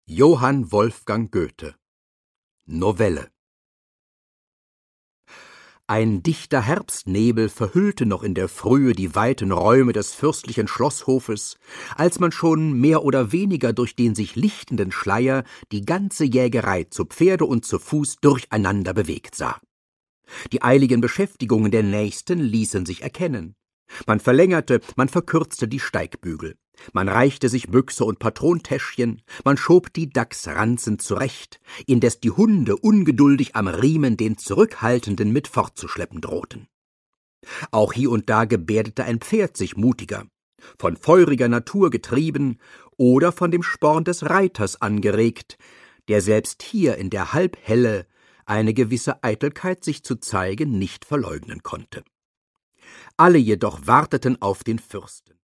Johann Wolfgang Goethe. Novelle. Ein dichter Herbstnebel verhüllte noch in der Frühe die weiten Räume des fürstlichen Schlosshofes, als man schon mehr oder weniger durch den sich lichtenden Schleier die ganze Jägerei zu Pferde und zu Fuß durcheinander bewegt sah. Die eiligen Beschäftigungen der Nächsten ließen sich erkennen. Man verlängerte, man verkürzte die Steigbügel. Man reichte sich Büchse und Patrontäschchen, man schob die Dachsranzen zurecht, indes die Hunde ungeduldig am Riemen den Zurückhaltenden mit fortzuschleppen drohten. Auch hie und da gebärdete ein Pferd sich mutiger, von feuriger Natur getrieben oder von dem Sporn des Reiters angeregt, der selbst hier in der Halbhelle eine gewisse Eitelkeit sich zu zeigen nicht verleugnen konnte. Alle jedoch warteten auf den Fürsten.